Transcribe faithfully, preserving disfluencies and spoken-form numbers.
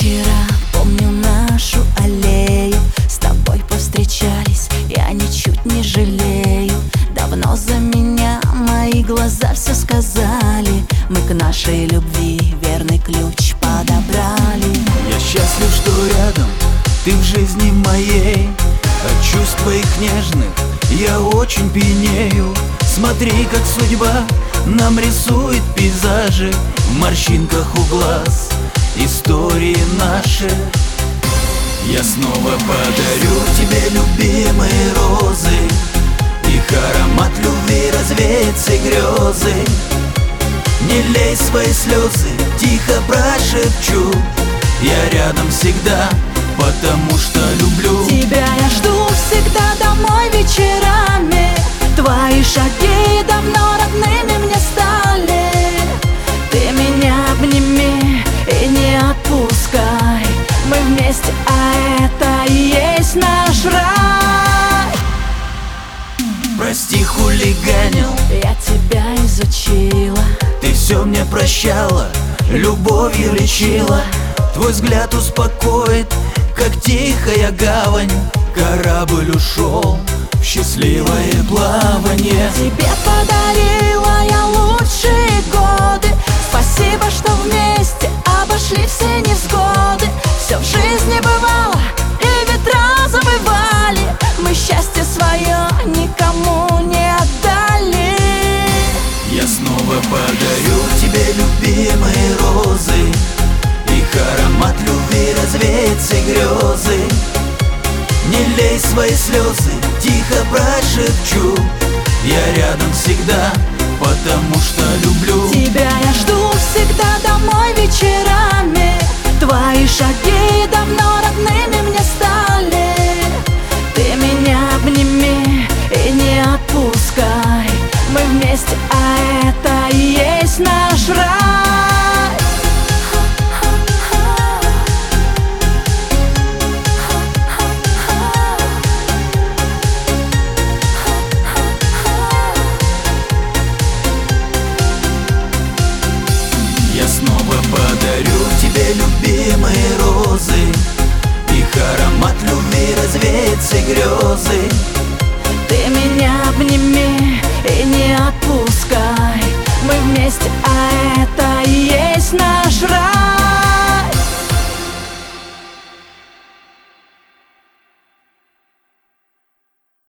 вечера, помню нашу аллею. С тобой повстречались, я ничуть не жалею. Давно за меня мои глаза все сказали. Мы к нашей любви верный ключ подобрали. Я счастлив, что рядом ты в жизни моей. От чувств твоих нежных я очень пьянею. Смотри, как судьба нам рисует пейзажи в морщинках у глаз, истории наши. Я снова подарю тебе любимые розы. Их аромат любви развеет все грезы. Не лей свои слезы, тихо прошепчу. Я рядом всегда, потому что люблю. Тебя я жду всегда домой вечерами. Твои шаги давно родными мне стали. Ты меня обними и не отпускай. Мы вместе, а это и есть наш рай. Прости, хулиганил, я тебя изучила. ты все мне прощала, любовью лечила. Твой взгляд успокоит, как тихая гавань. Корабль ушел в счастливое плавание. Тебе подарила я лучшие годы. Спасибо, что вместе обошли все невзгоды. Все в жизни бывало, и ветра забывали. Мы счастье свое никому не отдали. Я снова подарю тебе любимые розы. Их аромат любви развеет все грезы. Не лей свои слезы, тихо прошепчу. Я рядом всегда, потому что люблю. Тебя я жду всегда домой вечерами. Твои шаги давно родными мне стали. Ты меня обними и не отпускай. Мы вместе, а это и есть наш рай. Я снова подарю тебе любимые розы. Их аромат любви развеет все грезы. Ты меня обними и не отпускай. Мы вместе, а это и есть наш